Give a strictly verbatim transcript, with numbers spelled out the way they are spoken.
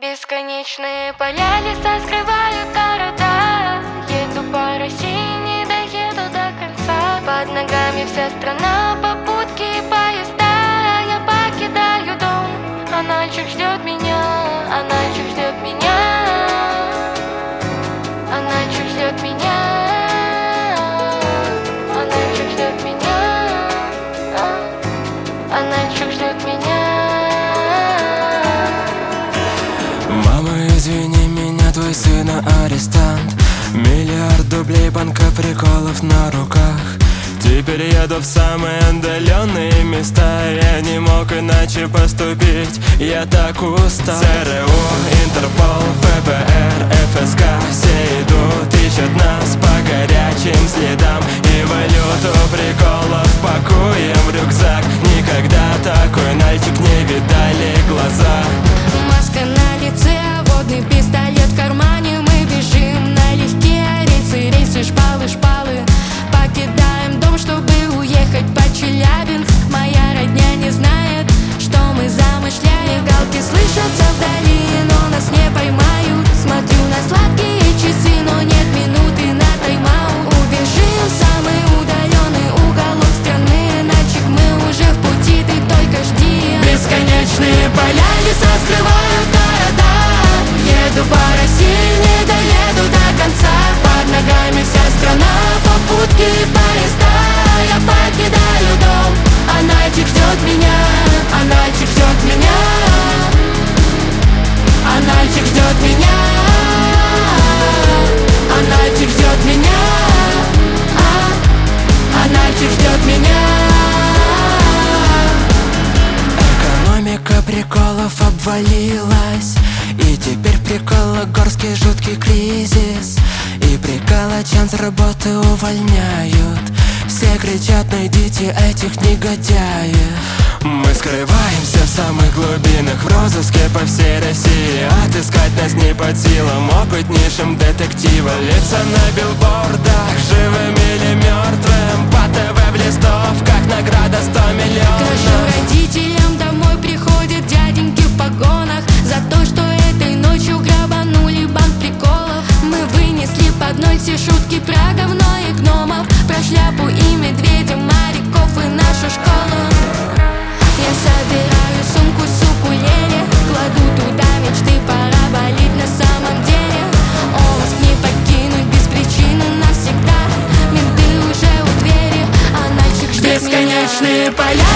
Бесконечные поля, леса скрывают города. Еду по России, не доеду до конца. Под ногами вся страна, попутки и поезда. Я покидаю дом, а мальчик ждет меня, а мальчик ждет меня, а мальчик ждет меня, а мальчик ждет меня, а мальчик ждет меня. Извини меня, твой сын арестант. Миллиард дублей, банка приколов на руках. Теперь еду в самые отдаленные места. Я не мог иначе поступить, я так устал. ЦРУ, Интерпол, ФБР, ФСК все идут, ищут нас по горячим следам. И валюту приколов пакуем в рюкзак. Никогда такой нальчик не видали глаза. Маска на лице, водный пистолет в кармане. Мы бежим налегке, рейсы, рейсы, шпалы, шпалы. Покидаем дом, чтобы уехать под Челябинск. Моя родня не знает, что мы замышляем. Галки слышатся вдали, но нас не поймают. Смотрю на сладкие часы, но нет минуты на тайм-аут. Убежим в самый удаленный уголок страны. Нальчик, мы уже в пути, ты только жди. Бесконечные поля, леса скрывают города. Еду по России, не доеду до конца. Под ногами вся страна, попутки и поезда. Я покидаю дом, а мальчик ждет меня, а мальчик ждет меня, а мальчик ждет меня, а мальчик ждет меня, а, а мальчик ждет меня. Экономика приколов обвалилась, и теперь прикологорский жуткий кризис. И приколочан с работы увольняют. Все кричат: найдите этих негодяев. Мы скрываемся в самых глубинах, в розыске по всей России. Отыскать нас не под силам опытнейшим детективам. Лица на билбордах, живым или мертвым. По ТВ в листовках, награда сто миллионов. К нашим родителям домой приходят дяденьки в погонах за то, что этой ночью грабанули банк приколов. Мы вынесли под ноль все шутки про говно и гномов, про шляпу и медведя, моряков и нашу школу. Я собираю сумку с укулеле, кладу туда мечты, пора валить на самом деле. Омск не покинуть без причины навсегда. Менты уже у двери, а мальчик ждет меня. Бесконечные поля,